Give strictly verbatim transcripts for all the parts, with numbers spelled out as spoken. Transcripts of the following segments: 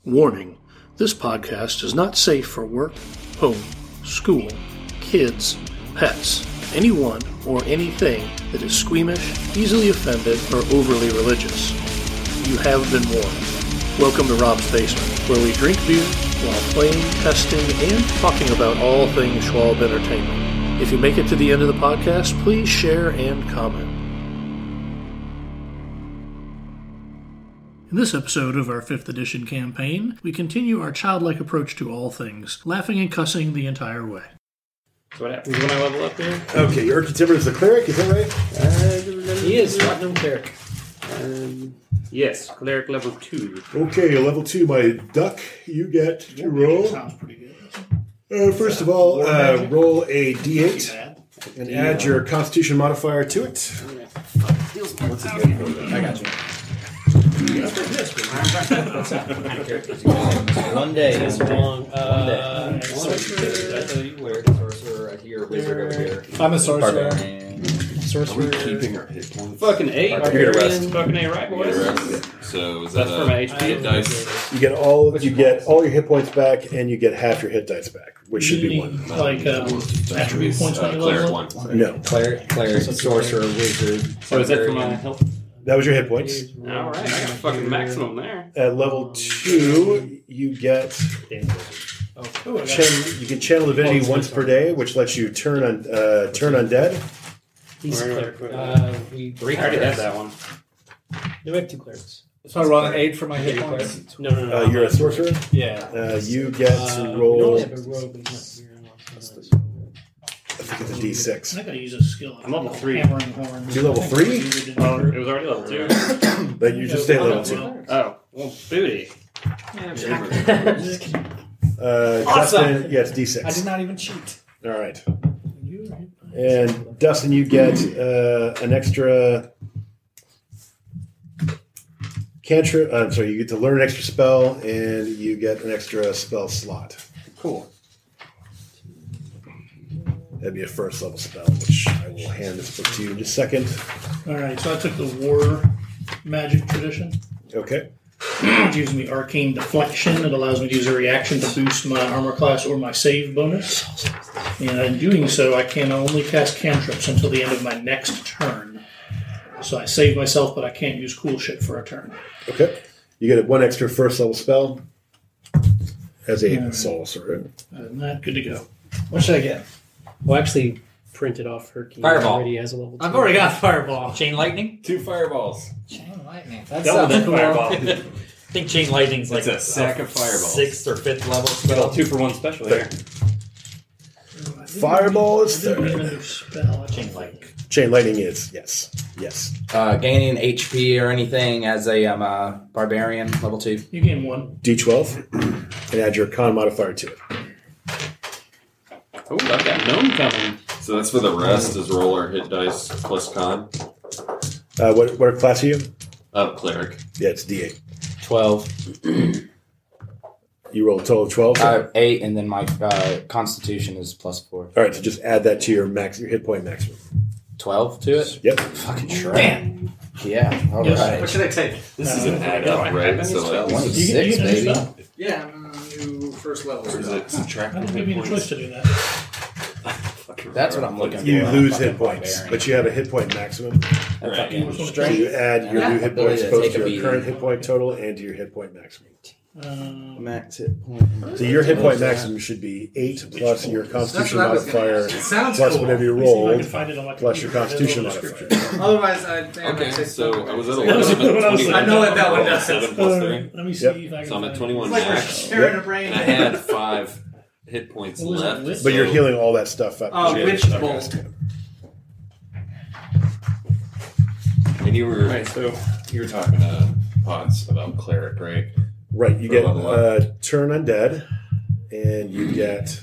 Warning, this podcast is not safe for work, home, school, kids, pets, anyone or anything that is squeamish, easily offended, or overly religious. You have been warned. Welcome to Rob's Basement, where we drink beer while playing, testing, and talking about all things Schwalb Entertainment. If you make it to the end of the podcast, please share and comment. In this episode of our fifth edition campaign, we continue our childlike approach to all things, laughing and cussing the entire way. So what happens when I level up here? Okay, your Timber is the cleric, is that right? Uh, He is Platinum Cleric. Um, yes, cleric level two. Okay, level two, my duck. You get to roll. Sounds pretty good. Uh, first of all, uh, roll a d eight and add your Constitution modifier to it. I got you. One day. It's long. Uh, One day. Sorcerer. I thought you were a sorcerer right here. Wizard over here. I'm a sorcerer. Barbarian. Sorcerer. Are we keeping our hit points? Fucking eight. You're gonna rest. Fucking eight, right, boys? So is that That's a for my H P. hit dice? You get all you get all your hit points back, and you get half your hit dice back, which should be one. Like um, attribute points Uh, when you cleric level one. up? No, Cleric, cleric, sorcerer, wizard. So is that for my barbarian. health? that was your hit points. Alright, I got a fucking maximum there. At level two, you get Oh, I got chan- you can channel divinity once per day, which lets you turn on uh, turn undead. He's a Where- cleric. Uh, we Three. I already had that one. No, we have two clerics. So I roll an eight for my hit points. No, no, no. Uh, you're a sorcerer. Yeah. Uh, you get Uh, to we roll. don't have a rogue, but he's not here. I think it's a d six. I gotta use a skill. I'm level three. Hammering horn. You're level three? Oh, it was already level two. But you just stay at level two. Oh, well, booty. Uh, Awesome. Dustin, yeah, it's d I six. did not even cheat. All right. And Dustin, you get uh, an extra cantrip. Uh, I'm sorry, you get to learn an extra spell, and you get an extra spell slot. Cool. That'd be a first level spell, which I will hand this book to you in just a second. Alright, so I took the war magic tradition, Okay. which gives me arcane deflection. It allows me to use a reaction to boost my armor class or my save bonus. And in doing so, I can only cast cantrips until the end of my next turn. So I save myself, but I can't use cool shit for a turn. Okay. You get one extra first level spell as a Yeah. soul sorcerer. Other than that, good to go. What should I get? Well, actually, printed off her key. Fireball. Already has a level two. I've already got fireball. Chain lightning? Two fireballs. Chain lightning. That Double sounds that cool. fireball. I think chain lightning's like It's a sack of fireballs. sixth or fifth level Got all spell. two for one special here. Fireball is I didn't third. even do spell. Chain lightning. Chain lightning is, yes. Yes. Uh, gaining H P or anything as a um, uh, barbarian level two. You gain one. D twelve, and add your con modifier to it. Oh, I've got gnome coming. So that's for the rest is roll our hit dice plus con. Uh, what, what class are you? Uh, cleric. Yeah, it's D eight. twelve. You roll a total of twelve? Uh, eight, and then my uh, constitution is plus four. All right, so just add that to your max, your hit point maximum. twelve to it? Yep. Fucking sure. Damn. Yeah, all Yes. right. What should I take? This is Uh, an add no, up, I right? haven't So used like, One You is get, you six, get a new baby. spell. Yeah, new first level. or is it subtract I don't give hit you the choice points? to do that. That's what I'm looking for. You I'm lose fucking hit points, barbarian. but you have a hit point maximum. That Right. fucking So strength. you add your Yeah. new hit points Ability to both take to a your beating. current hit point total and to your hit point maximum. Um, Max hit point. So your hit point maximum should be eight plus your constitution That's what I was gonna modifier ask. It sounds plus cool. whatever you let me see if I rolled can find it on my plus your computer. constitution There's a modifier. little description. Otherwise, I'd say Okay, so I was at That was eleven. what I was twenty-one. saying. I know what that one Roll does. seven plus Uh, three. let me see Yep. if I can So I'm at find twenty-one It's like we're max. sharing Yep. a brain. And I had five hit points What was it, left. wit? But you're so- healing all that stuff up. Oh, Yeah. which bowl? And you were Right, so you were talking to Pods about cleric, right? Right, you For get level uh, turn undead, and you get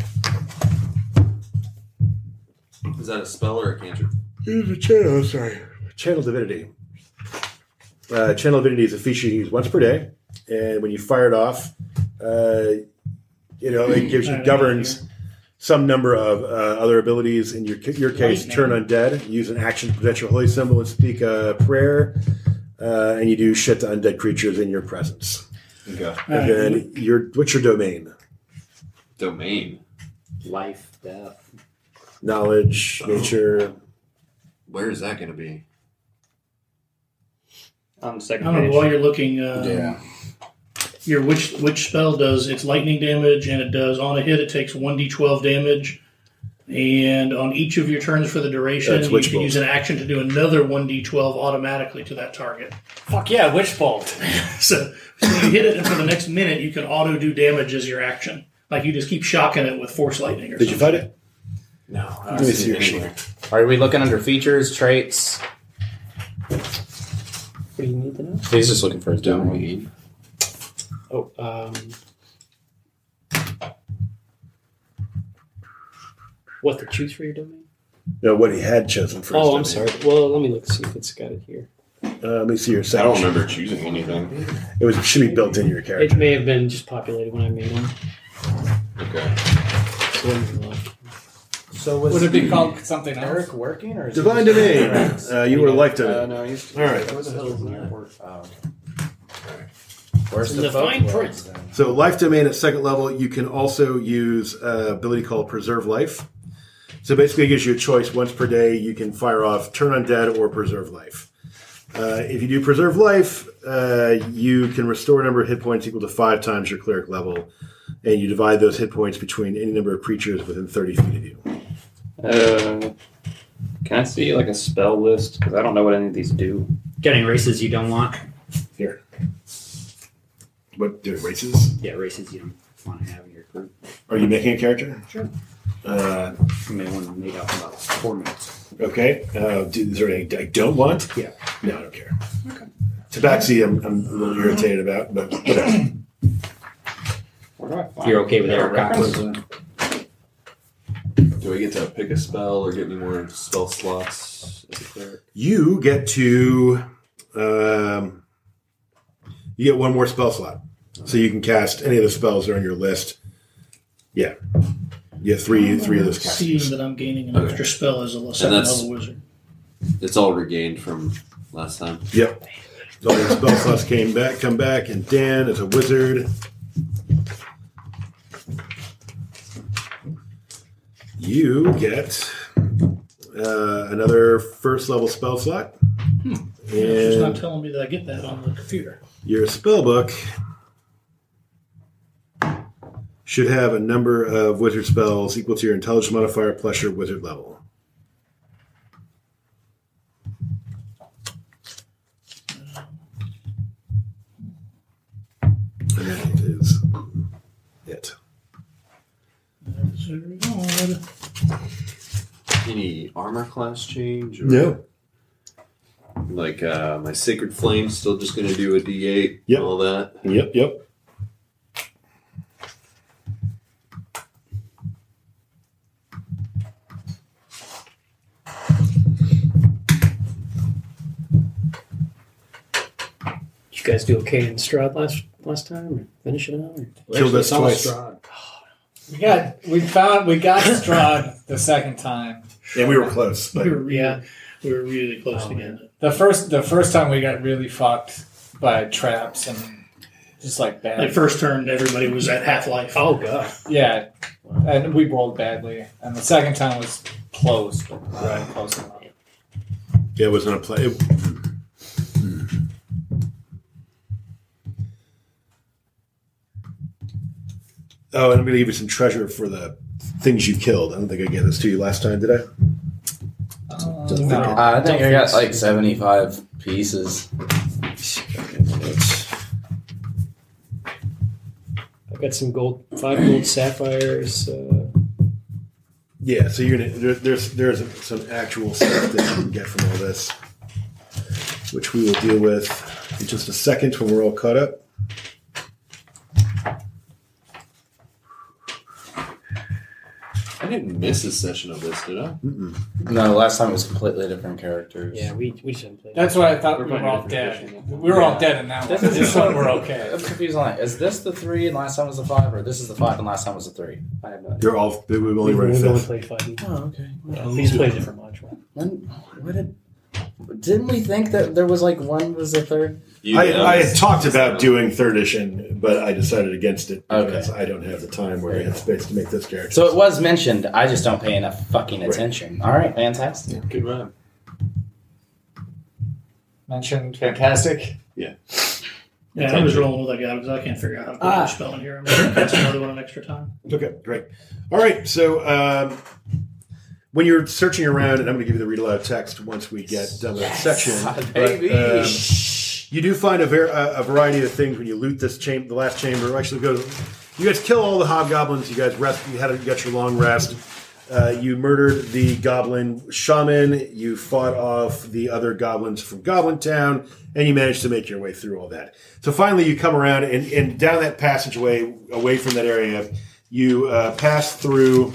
Is that a spell or a cantrip? Here's a channel. oh, Sorry, channel divinity. Uh, channel divinity is a feature you use once per day, and when you fire it off, uh, you know it gives you governs some number of uh, other abilities. In your your case, turn undead. Use an action to present your holy symbol and speak a prayer, uh, and you do shit to undead creatures in your presence. Okay. And then your what's your domain? Domain. Life, death. Knowledge, nature. Where is that going to be? On the I second don't know. page. While you're looking, uh, Yeah. your which which spell does its lightning damage, and it does on a hit. It takes one d twelve damage, and on each of your turns for the duration, That's you Witch can Bolt. use an action to do another one d twelve automatically to that target. Fuck yeah, Witch Bolt. So, so you hit it, and for the next minute, you can auto do damage as your action. Like you just keep shocking it with force lightning or Did you something. find it? No. I Let me see your sheet. Are we looking under features, traits? What do you need to know? He's just looking for his domain. Domain. Oh, um, what to choose for your domain? No, what he had chosen for his Oh, I'm domain. sorry. Well, let me look see if it's got it here. Uh, let me see your I second don't sheet. remember choosing anything. It was it should be built into your It character. may have been just populated when I made them. Okay. So let me look. So was Would it be called something else? Eric working or is he Divine just- domain. Uh, you were a life Uh, domain. no, he's All right. Where the hell is that? Oh, okay. Where's In the, the fine folk print. words then? So life domain at second level, you can also use an ability called Preserve Life. So basically it gives you a choice once per day. You can fire off Turn Undead or Preserve Life. Uh, if you do Preserve Life, uh, you can restore a number of hit points equal to five times your cleric level. And you divide those hit points between any number of creatures within thirty feet of you. Uh, can I see like a spell list? Because I don't know what any of these do. Getting races you don't want. Here. What do races? Yeah, races you don't want to have in your group. Are you making a character? Sure. Uh, I made one made out in about four minutes. okay. Uh, do, is there any I don't want? Yeah. No, I don't care. Okay. Tabaxi, I'm, I'm a little irritated about, but whatever. Where do I find You're okay with their Eric reference? Cox? Do I get to pick a spell or get any more spell slots as a cleric? You get to um, you get one more spell slot, so you can cast any of the spells that are on your list. Yeah, you have three three of those Seeing castings. that I'm gaining an Okay. extra spell as a second that's- level wizard. It's all regained from last time. Yep. All your spell slots came back, come back, and Dan is a wizard. You get uh, another first level spell slot, It's not and telling me that I get that on the computer. your spell book should have a number of wizard spells equal to your intelligence modifier plus your wizard level. And that is it. That's very odd. Any armor class change? Or No. Like uh, my Sacred Flame's still just going to do a D eight Yep. and all that. Yep, yep. Did you guys do okay in Strahd last last time? Or finish it out? Or? Killed us twice. We got we found we got Strahd the second time. And we were close. But We were really, Yeah. we were really close Oh, to getting it. The first the first time we got really fucked by traps and just like bad. Like first turn, everybody was at half life. Oh god. Yeah, and we rolled badly. And the second time was close, but right. close enough. yeah, it wasn't a play. It, oh, and I'm going to give you some treasure for the things you killed. I don't think I gave this to you last time, did I? Uh, Don't no. think it- Uh, I think I got like seventy-five pieces. I've got some gold, five gold sapphires. Uh, Yeah, so you're gonna there, there's there's some actual stuff that you can get from all this, which we will deal with in just a second when we're all caught up. I didn't miss a session of this, did I? Mm-mm. No, last time it was completely different characters. yeah, we we just haven't played. That's what I thought. We're We were playing a all different dead. edition. We were all dead in that one. That's- This one we're okay. I'm confused on like, is this the three and last time was the five, or this is the five and last time was the three? I have no idea. They're all we've only We've run a only fifth. played five. each. Oh, okay. Yeah, we just played a different module. When, when did Didn't we think that there was like one was the third? You I, know, I had it's- talked about doing third edition, but I decided against it because Okay. I don't have the time or the headspace to make this character. So it was mentioned. I just don't pay enough fucking attention. All right, fantastic. Good run. Mentioned fantastic. Yeah, I was rolling with that guy because I can't figure out how to put Ah. a spell in here. I'm going to cast another one an extra time. Okay, great. All right, so um, when you're searching around, and I'm going to give you the read aloud text once we get done with that section. but, Baby. um, you do find a, ver- a, a variety of things when you loot this chamber, the last chamber. Actually, go. You guys kill all the hobgoblins. You guys rest. You had you got your long rest. Uh, you murdered the goblin shaman. You fought off the other goblins from Goblin Town, and you managed to make your way through all that. So finally, you come around and, and down that passageway away from that area. You uh, pass through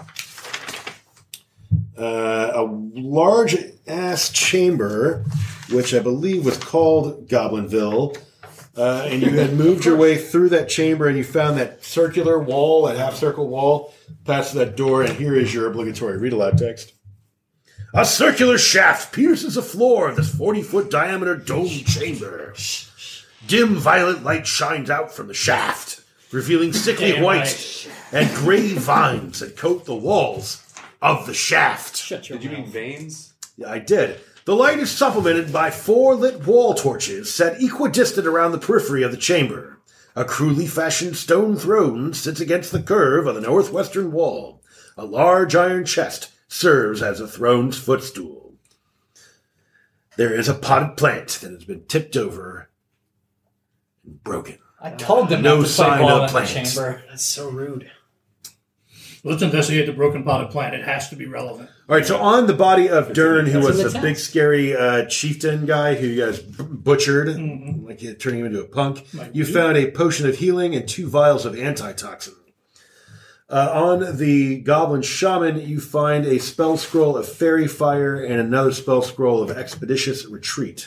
uh, a large ass chamber, which I believe was called Goblinville. Uh, and you had moved your way through that chamber, and you found that circular wall, that half circle wall, past that door, and here is your obligatory read aloud text. A circular shaft pierces the floor of this forty-foot diameter domed chamber. Dim violet light shines out from the shaft, revealing sickly Damn white right. and gray vines that coat the walls of the shaft. Shut your Did you mouth. mean veins? Yeah, I did. The light is supplemented by four lit wall torches set equidistant around the periphery of the chamber. A crudely fashioned stone throne sits against the curve of the northwestern wall. A large iron chest serves as a throne's footstool. There is a potted plant that has been tipped over and broken. I told them No not to play sign ball of in the plants. chamber. That's so rude. Let's investigate the broken potted plant. It has to be relevant. All right, so on the body of Dern, who That's was in the the text. big, scary uh, chieftain guy who you guys b- butchered, Mhm. like uh, turning him into a punk, Like you you. found a potion of healing and two vials of antitoxin. Uh, on the goblin shaman, you find a spell scroll of fairy fire and another spell scroll of expeditious retreat.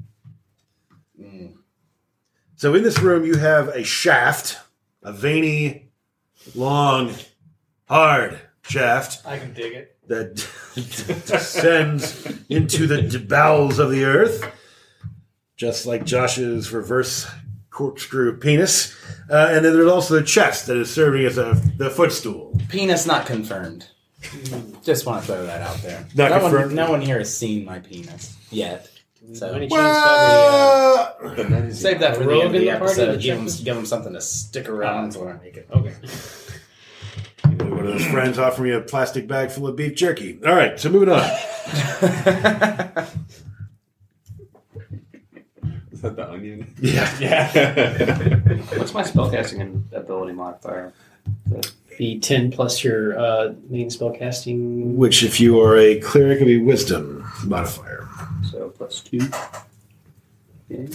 So in this room, you have a shaft, a veiny, long, hard shaft I can dig it. that descends into the bowels of the earth, just like Josh's reverse corkscrew penis. Uh, and then there's also the chest that is serving as a the footstool. Penis not confirmed. Just want to throw that out there. Not no confirmed? One, no one here has seen my penis yet. So Any chance to have Well, But that is save that a for the rogue end of in the the party episode. to Give check them, this? give them something to stick around for. a- make it. Okay. one of those friends offering you a plastic bag full of beef jerky. All right, so moving on. Is that the onion? Yeah. Yeah. What's my spellcasting ability modifier? The ten plus your uh, main spellcasting. Which, if you are a cleric, would be wisdom modifier. So plus two. Okay.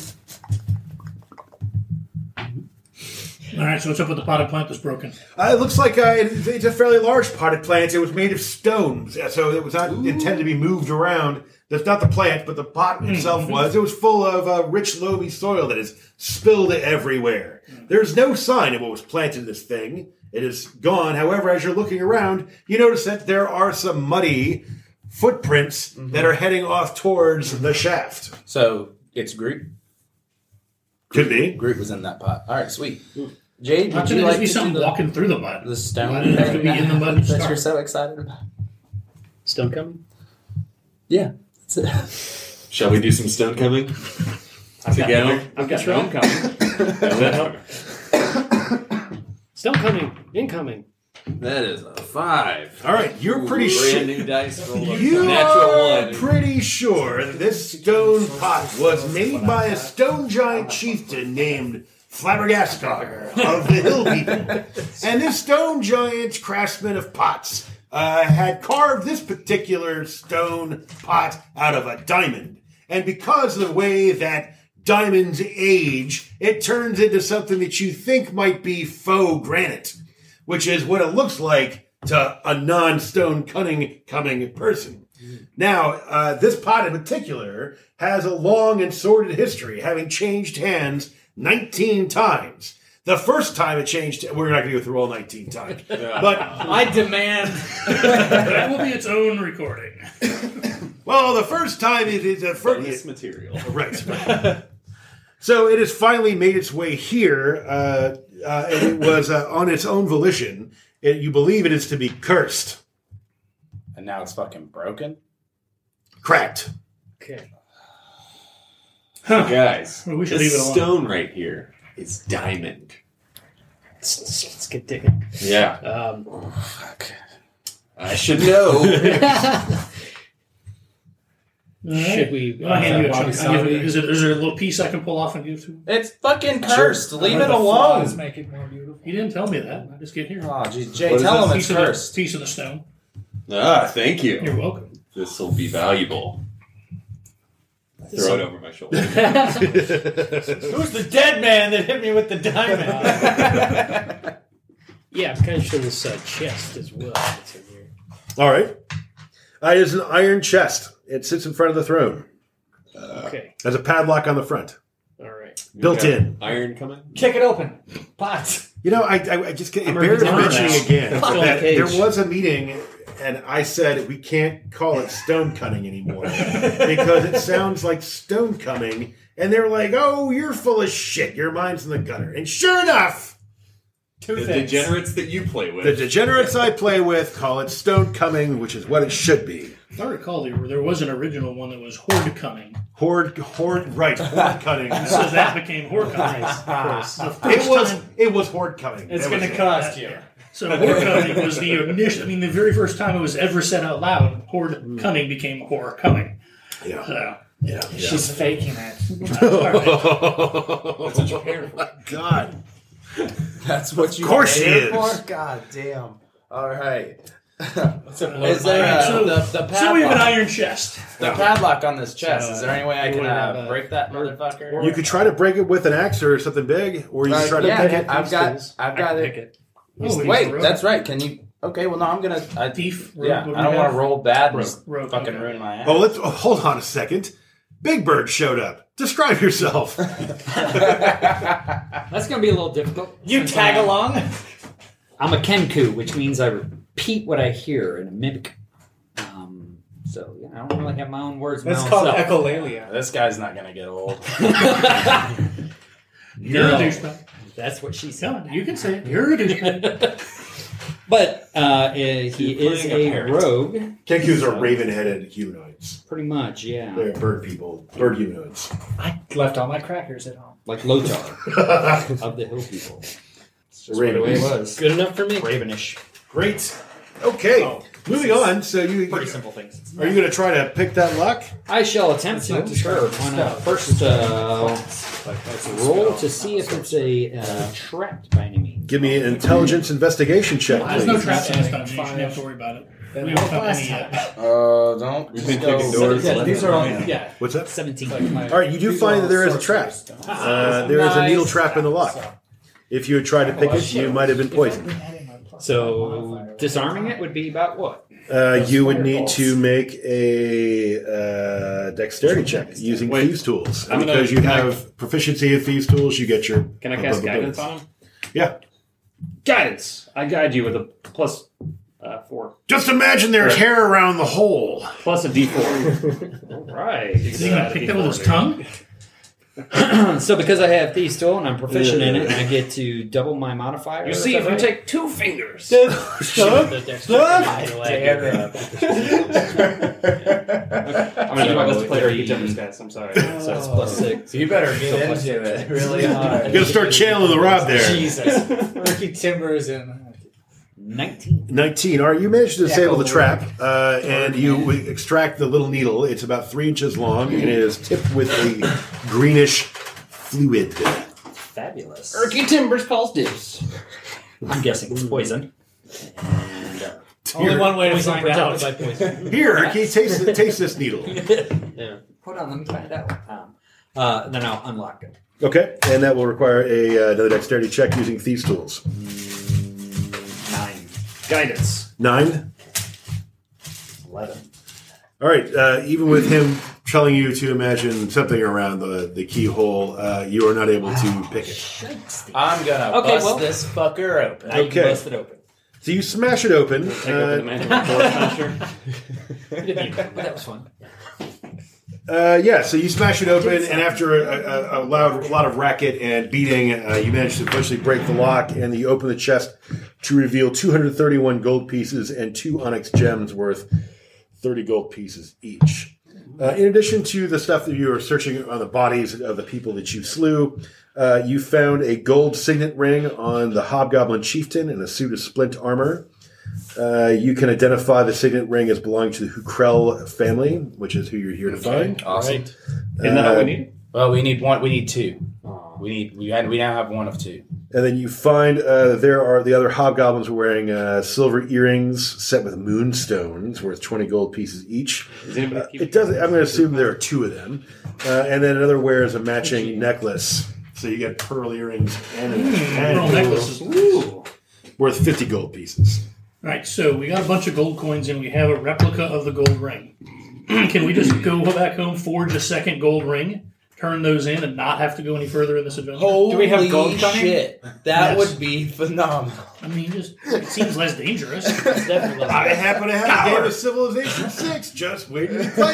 All right, so what's up with the potted plant that's broken? Uh, it looks like uh, it, it's a fairly large potted plant. It was made of stones, so it was not intended to be moved around. That's not the plant, but the pot itself was. It was full of uh, rich, loamy soil that is spilled everywhere. There's no sign of what was planted in this thing. It is gone. However, as you're looking around, you notice that there are some muddy footprints that are heading off towards the shaft. So it's Groot. Could be. Groot was in that pot. All right, sweet. Jade, How would can you it like just be to something do the, walking through the mud? the stone Why did it have to thing be in the mud to that start? you're so excited about? Stone coming? Yeah. That's it. Shall we do some stone coming together? I've got stone coming. Does that help? Stone coming! Incoming! That is a five. All right, you're pretty Brand sure. new dice roll. You Natural are one. pretty sure that this stone pot was made by a stone giant chieftain named Flabbergastar of the Hill People. And this stone giant craftsman of pots uh, had carved this particular stone pot out of a diamond. And because of the way that diamonds age, it turns into something that you think might be faux granite, which is what it looks like to a non-stone cunning coming person. Now, uh, this pot in particular has a long and sordid history, having changed hands nineteen times. The The first time it changed, we're not going to go through all nineteen times. Yeah. But, I demand. That will be its own recording. well, the first time it is the Bonus first. material. Right. So it has finally made its way here, uh, uh, and it was uh, on its own volition. It, you believe it is to be cursed. And now it's fucking broken. Cracked. Okay. Huh. Guys, Well, we should this leave it alone. stone right here is diamond. Let's, let's, let's get digging. Yeah. Um, Fuck. I should know. should we? I'll hand you a Wabi chunk. I'll give sabi. it- Is, it, is there a little piece I can pull off and give to you? It's fucking cursed. Leave Let it the alone. flaws make it more beautiful. You didn't tell me that. I just get here. Oh, geez. Jay, What is tell this? him it's piece, of the, cursed. piece of the stone. Ah, thank you. You're welcome. This will be valuable. I throw it over my shoulder. Who's the dead man that hit me with the diamond? Yeah, I'm kind of sure this uh, chest as well. That's in here. All right. Uh, it is an iron chest. It sits in front of the throne. Okay. There's a padlock on the front, All right. built Okay. in. Iron coming? Kick it open. Pots. You know, I, I, I just can't. It I'm bears already done mentioning now. again It's still in that the cage. there was a meeting, and I said we can't call it stone cutting anymore because it sounds like stone coming. And they're like, "Oh, you're full of shit. Your mind's in the gutter." And sure enough, Two The things. degenerates that you play with. the degenerates I play with call it stone coming, which is what it should be. If I recall, there, there was an original one that was Horde Coming. Horde, horde, right? Horde cutting. So that became Horde Coming. Nice, of course. The It first was. time- It was horde coming. It's That going was to it. cost you. So Horde Coming was the initial. I mean, the very first time it was ever said out loud, Horde Coming became Horror Coming. Yeah. So, Yeah. She's faking it. That's what you're here for. God. That's what you Of course she paid is. for? God damn. All right. It's a Is there uh, So- the, the padlock? so we have an iron chest. The padlock on this chest. So, Is there any way I you can would have uh, a- break that motherfucker? You could try to break it with an axe or something big, or you Uh, could try to yeah, pick it. I've got, Pistols. I've I got can it. pick it. Oh, Wait, rogue. that's right. Can you? Okay, well, no, I'm gonna. I, Thief. Rogue, yeah, what do I don't we want have? to roll bad and just Rogue, fucking okay. ruin my ass. Oh, let's oh, hold on a second. Big Bird showed up. Describe yourself. That's going to be a little difficult. You since tag I'm- along? I'm a Kenku, which means I repeat what I hear in a mimic. Um, so yeah, I don't really have my own words. my That's own called self. echolalia. This guy's not gonna get old. You're No. a douchebag. That's what she said. Come on, you can say it. You're a douchebag. But uh, he is playing a a parrot. rogue, Kenkus are raven-headed humanoids. pretty much, yeah. They're bird people, bird humanoids. I left all my crackers at home. Like Lotar of the Hill People. It's just the way it was. Good enough for me. Ravenish. Great. Okay, Oh, moving on. So you Pretty simple things. are you going to try to pick that lock? I shall attempt not to. described Sure. as Why not? spell. First, uh, Like, that's a roll spell. to see if it's a uh, trapped by any means. Give me an intelligence investigation check, There's no please. traps in this dungeon. You shouldn't have to worry about it. Then We haven't like found last any yet. time. Uh, don't. We've just been kicking go- doors. Yeah, left these and are all, right. yeah. What's that? seventeen. Like my- All right, you do these find are that there is a all trap. sorcerers. Uh, there is a needle Nice. trap in the lock. So- If you had tried to pick it, you might have been poisoned. So disarming it would be about what? Uh, you would need to make a uh, dexterity check using Wait. thieves' tools. And I'm gonna- because you can I- have proficiency in thieves' tools, you get your. Can I cast above guidance abilities. on him? Yeah. Guidance. I guide you with a plus uh, four. Just imagine there's hair around the hole. Plus a D four. All right. Is he going to pick that with his tongue? So because I have Thieves' Tool and I'm proficient in it, I get to double my modifier. You is see, that if you right? take two fingers. The dexterity will add I'm going to do my best to play Ricky Timbers, guys. I'm sorry. So it's plus six. You better get into it really hard. You got to start channeling the rod there. Jesus. Ricky Timbers and Nineteen. nineteen. All right, you managed to disable the go trap, uh, and you extract the little needle. It's about three inches long, and it is tipped with a greenish fluid. Fabulous. Ricky Timbers calls dibs. I'm guessing it's poison. And uh, only one way to Poison find protected out. by poison. Here, Ricky, taste, taste this needle. Yeah. hold on, let me find out. Um, uh, then I'll unlock it. Okay, and that will require a uh, another dexterity check using thieves' tools. Nine. Guidance. Nine. Eleven. All right, uh, even with him telling you to imagine something around the, the keyhole. Uh, you are not able to pick it. I'm gonna Okay, bust well- this fucker open. Now you Okay. can bust it open. So you smash it open. Take over the Uh, manual door smasher. You didn't even- but that was fun. uh, yeah, so you smash it open, and after a, a, a, loud, a lot of racket and beating, uh, you manage to eventually break the lock, and you open the chest to reveal two hundred thirty-one gold pieces and two onyx gems worth thirty gold pieces each. Uh, in addition to the stuff that you are searching on the bodies of the people that you slew, uh, you found a gold signet ring on the hobgoblin chieftain and a suit of splint armor. Uh, you can identify the signet ring as belonging to the Hukrell family, which is who you're here to find. Awesome. Right. Isn't that all we need? Well, we need one. We need two. We need. We had. We now have one of two. And then you find uh, there are the other hobgoblins were wearing uh, silver earrings set with moonstones worth twenty gold pieces each. Does anybody Uh, keep it doesn't. I'm going to assume there are two of them. Uh, and then another wears a matching necklace. So you get pearl earrings and, and Pearl necklaces. Ooh. Worth fifty gold pieces. All right, so we got a bunch of gold coins and we have a replica of the gold ring. Can we just go back home, forge a second gold ring, turn those in, and not have to go any further in this adventure? Holy Do we have gold coming? shit! That Yes. would be phenomenal. I mean, just it seems less dangerous. It's definitely less- I happen to have a game of Civilization six. Just waiting to play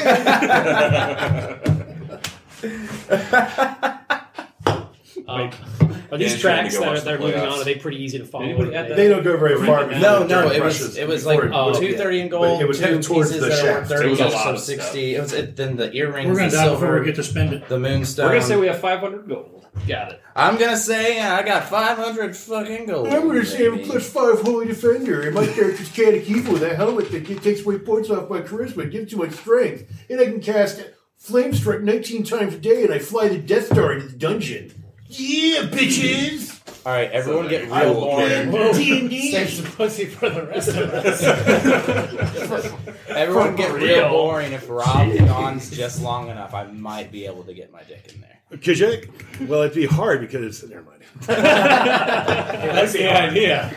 it. Um, are these Dan, tracks trying to go that are, watch that are the moving playoffs. on, are they pretty easy to follow? Anybody Or add they- that? They don't go very far. before No, the no, giant it was brushes, it was before like oh, two yeah. thirty in But gold. it was two headed towards pieces the that shaft. were thirty It was a gold, lot so of stuff. sixty. It was it, then the earrings, We're going the to die before silver, we get to spend it. the moonstone. We're gonna say we have five hundred gold. Got it. I'm gonna say I got five hundred fucking gold. I'm going to say I'm a baby. plus five holy defender, and my character's Chaotic Evil with that helmet that takes away points off my charisma and gives too much strength. And I can cast Flame Strike nineteen times a day, and I fly the Death Star into the dungeon. Yeah, bitches! All right, everyone get I real will boring. D and D. Saves the pussy for the rest of us. Everyone get For real real. boring. If Rob yawns just long enough, I might be able to get my dick in there. Could you? Well, it'd be hard because never mind. That's the idea.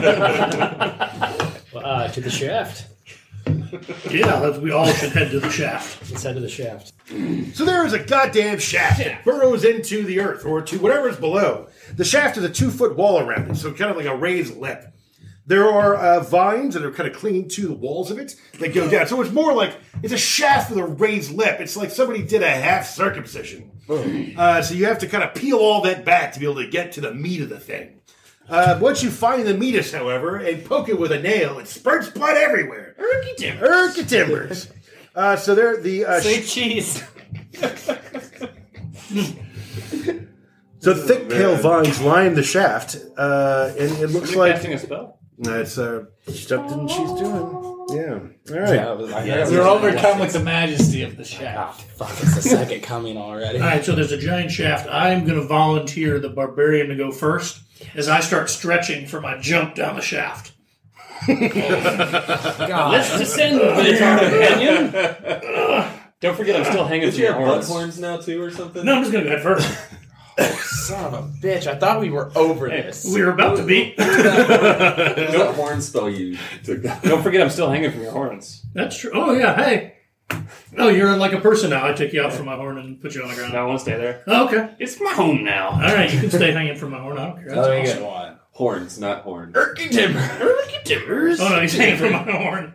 uh, to the shaft. Yeah, let's- we all should head to the shaft. Let's head to the shaft. So there is a goddamn shaft that burrows into the earth or to whatever's below. The shaft is a two-foot wall around it, so kind of like a raised lip. There are uh, vines that are kind of clinging to the walls of it that go down. So it's more like it's a shaft with a raised lip. It's like somebody did a half circumcision. Uh, so you have to kind of peel all that back to be able to get to the meat of the thing. Uh, once you find the meatus, however, and poke it with a nail, it spurts blood everywhere. Erky timbers. Erky timbers. Uh, so there, the uh, Say sh- cheese. so thick, pale vines line the shaft, uh, and it looks Are you like casting a spell? that's uh, something she's doing. Yeah. All right. Yeah, I was- I- Yeah, We're overcome with the majesty of the Ah, shaft. fuck! It's the second coming already. All right, so there's a giant shaft. I'm going to volunteer the barbarian to go first as I start stretching for my jump down the shaft. God. Let's descend with our companion. Don't forget, I'm still hanging Did from you your have blood horns. horns now too, or something? No, I'm just going to go head first. Son of a bitch! I thought we were over Hey, this. We were about to be. What was that horn spell you took? Don't forget, I'm still hanging from your horns. That's true. Oh, yeah, hey. Oh, you're like a person now. I take you out from my horn and put you on the ground. No, I want to stay there. Oh, okay. It's my home now. All right, you can stay hanging from my horn. I don't care. That's Oh, you awesome. get one. Horns, not horn. Erky timber. Oh, no, he's hanging from my horn.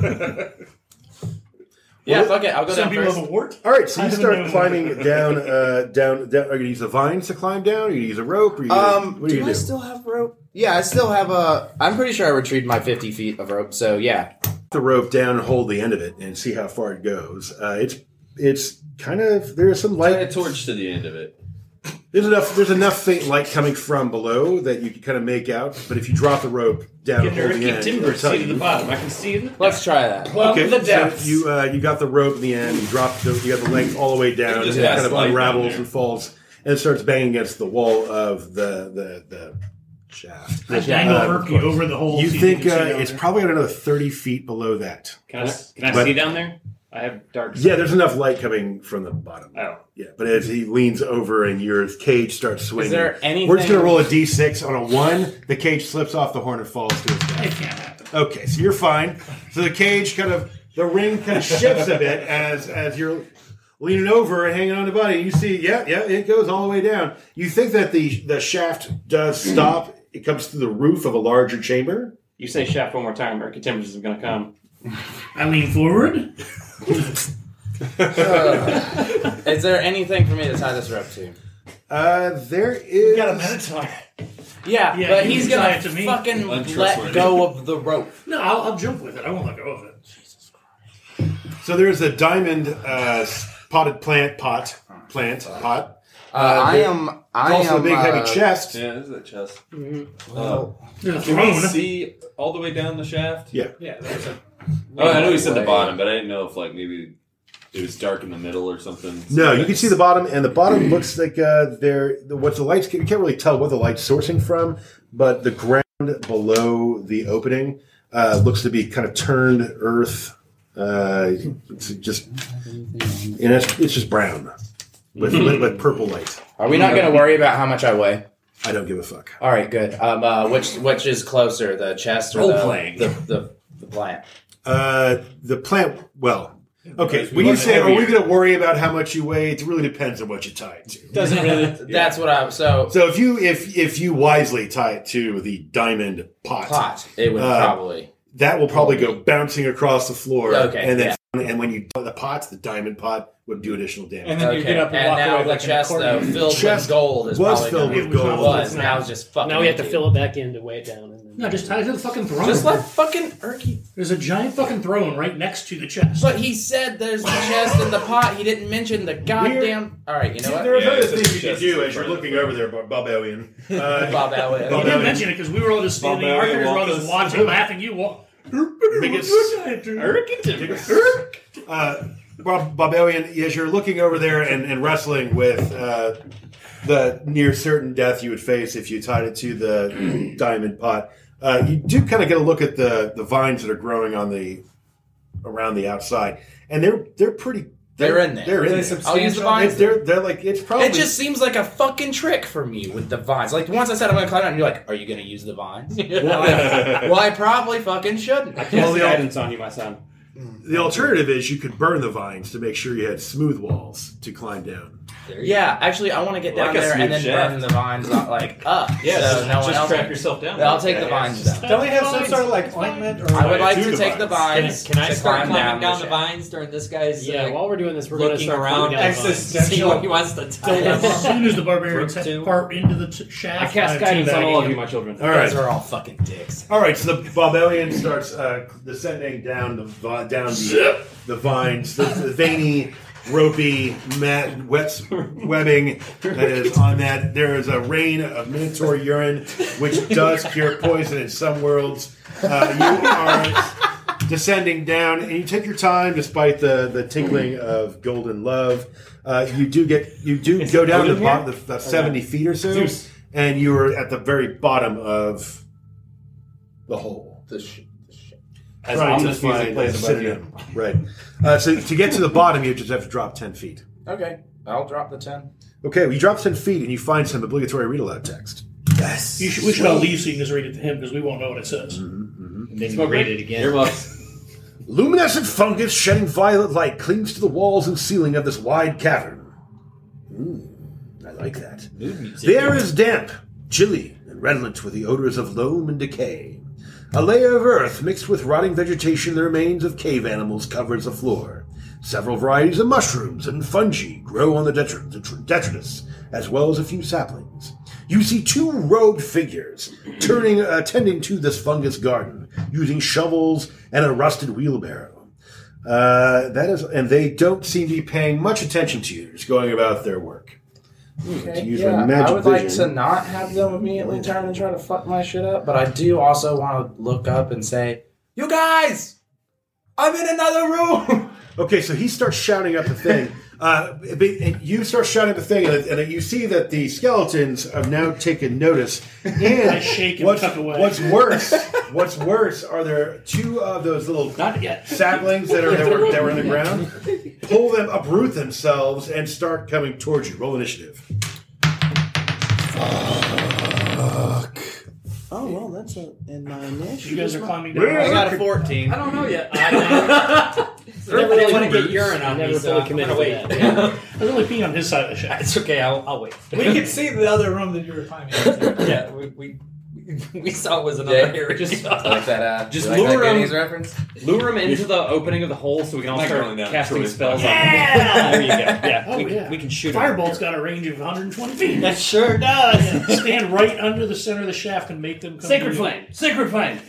Yeah, fuck it. I'll go Some down people first. have a wart. All right, so I you haven't start known. climbing down, uh, down, down. Are you gonna use the vines to climb down? Or are you gonna use a rope? Or you gonna, Um, what are do you I gonna do? still have rope? Yeah, I still have a. I'm pretty sure I retrieved my fifty feet of rope. So yeah, The rope down and hold the end of it and see how far it goes. Uh, it's it's kind of there's some Light light. a torch to the end of it. There's enough there's enough faint light coming from below that you can kind of make out. But if you drop the rope down Get and your hold the Ricky end, Timber, it'll tell see to you. the bottom. I can see it. let's try that. Well, Okay, the so depths. you uh, you got the rope in the end. You drop the you got the length all the way down, and just it got kind of slide down unravels there. and falls, and it starts banging against the wall of the the, the shaft. I dangle Uh, Erky over the hole. You so think can see uh, down it's there. probably at another thirty feet below that. Can I, can I But- see down there? I have dark sight. Yeah, there's enough light coming from the bottom. Oh. Yeah, but as he leans over and your cage starts swinging, Is there anything? we're just gonna roll a d six on a one. The cage slips off the horn and falls to its death. It can't happen. Okay, so you're fine. So the cage kind of, the ring kind of shifts a bit as as you're leaning over and hanging on the body. You see, yeah, yeah, it goes all the way down. You think that the the shaft does stop. It comes through the roof of a larger chamber. You say shaft one more time, Murky Timbers is going to come. I lean forward. Uh, is there anything for me to tie this rope to? Uh, there is. You got a Minotaur. Yeah, Yeah, but you he's can tie gonna it to me. fucking let Untrustworthy. go of the rope. No, I'll, I'll jump with it. I won't let go of it. Jesus Christ. So there's a diamond uh, potted plant pot plant pot. Uh, I there- am. I also am. a big uh, heavy chest. Yeah, this is a chest. Mm-hmm. Uh, There's a can we throne. see all the way down the shaft? Yeah. Yeah, there's a. Oh, I know he said the Way. bottom, but I didn't know if like maybe it was dark in the middle or something. No, you can see the bottom, and the bottom looks like uh, there. What the lights you can't really tell what the light's sourcing from, but the ground below the opening uh, looks to be kind of turned earth. Uh, it's just, and it's, it's just brown with lit with purple light. Are we not going to worry about how much I weigh? I don't give a fuck. All right, good. Um, uh, which which is closer, the chest or Role the, playing. the the the plant? Uh, the plant. Well, okay. Because we When you want say, "Are we heavier." going to worry about how much you weigh?" It really depends on what you tie it to. Doesn't really. That's what I. So So if you if if you wisely tie it to the diamond pot, pot. It would Uh, probably. that will probably go bouncing across the floor. Okay, and then yeah. and when you the pot, the diamond pot would do additional damage. And then you Okay, get up and, and walk now away the like an chest though accordion. filled Chest with gold is was probably filled gonna- with gold. Was now it's just fucking. Now we have to empty. fill it back in to weigh it down. And then... No, just tie it to the fucking throne. Just let fucking Erky. There's a giant fucking throne right next to the chest. But he said there's the chest and the pot. He didn't mention the goddamn. All right, you know what? There are Yeah, other it's things a you can chest do in as you're front of looking the- over there, Bob Ellian. Uh, Bob Elliott. You Bob didn't Elliott. mention it because we were all just standing. Bob Our Elliott fingers were all walked just us- watching, laughing. You walk. Biggest- Murky Timbers. uh, Bob, Bob Ellian, as you're looking over there and, and wrestling with uh, the near certain death you would face if you tied it to the diamond pot, uh, you do kind of get a look at the, the vines that are growing on the around the outside, and they're they're pretty. They're in there. They're in Are they there. I'll use the substantial? vines. It's, they're they're like it's probably. It just seems like a fucking trick for me with the vines. Like once I said I'm gonna climb down, you're like, "Are you gonna use the vines?" Like, well, I probably fucking shouldn't. I cast Well, the- guidance on you, my son. the alternative is you could burn the vines to make sure you had smooth walls to climb down. Yeah, actually, I want to get down Like a there and then smooth shaft. burn the vines up, like up. Yeah, so just, no one just else. trap yourself down. I'll take Yeah, the yeah. vines down. Don't we have some sort of like ointment? Or I would like to to the take the vines. vines. Can, can I to start climb climbing down, the the shaft. vines during this guy's Yeah, uh, while we're doing this, we're going to looking start around climbing down the vines. Existential. see what he wants to tie As us. soon as the barbarians Broke two. part into the t- shaft, I cast I'm guidance on all of teabagging you, him. my children. All You right. guys are all fucking dicks. All right, so the Bobelian starts uh, descending down the vi- down the, the vines, the, the veiny, ropey, mat, wet webbing that is on that. There is a rain of minotaur urine, which does cure poison in some worlds. Uh, you are descending down, and you take your time, despite the, the tinkling of golden love. Uh, you do get you do Is go it down Odin the, here? bo- the, the seventy feet or so, Zeus. and you are at the very bottom of the hole. The sh- the sh- As Trying to ominous music find plays a above you. synonym. Right. Uh, so to get to the bottom, you just have to drop ten feet. Okay, I'll drop the ten. Okay, well, you drop ten feet and you find some obligatory read aloud text. Yes. You should, we should all leave so you can just read it to him because we won't know what it says. And then you read it again. Earmuffs. Luminescent fungus shedding violet light clings to the walls and ceiling of this wide cavern. Hmm, I like that. The air is damp, chilly, and redolent with the odors of loam and decay. A layer of earth mixed with rotting vegetation and the remains of cave animals covers the floor. Several varieties of mushrooms and fungi grow on the detri- detri- detritus, as well as a few saplings. You see two robed figures turning, uh, tending to this fungus garden, using shovels and a rusted wheelbarrow. Uh, that is, and they don't seem to be paying much attention to you, just going about their work. Okay, To use yeah, my magic I would like vision. to not have them immediately turn and try to fuck my shit up, but I do also want to look up and say, "You guys, I'm in another room." Okay, so he starts shouting up the thing. Uh, but- and you start shouting the thing, and, and you see that the skeletons have now taken notice. And I shake and what's, tuck away. what's worse? What's worse are there two of those little Not yet. saplings that are that were, that were in the ground. Pull them, uproot themselves, and start coming towards you. Roll initiative. Fuck. Oh, well, that's a, in my initiative. You guys are climbing Where down. is I got a fourteen. I don't know yet. I Never really want to get urine on never me, so fully I'm committed gonna to wait. that. Yeah. I was only peeing on his side of the shack. It's okay. I'll, I'll wait. We can see the other room that you were climbing into. Yeah, we, we we saw it was another Yeah, area. just like that. Uh, Just you like that lure 'em. Goonies reference. Lure him into the opening of the hole so we can all Not start going down casting Troy's spells back. on him. Yeah! There you go. Yeah. Oh, we, yeah. we can shoot Firebolt's him. got a range of one hundred twenty feet. That sure does. Stand right under the center of the shaft and make them come Sacred to you. flame. Sacred flame.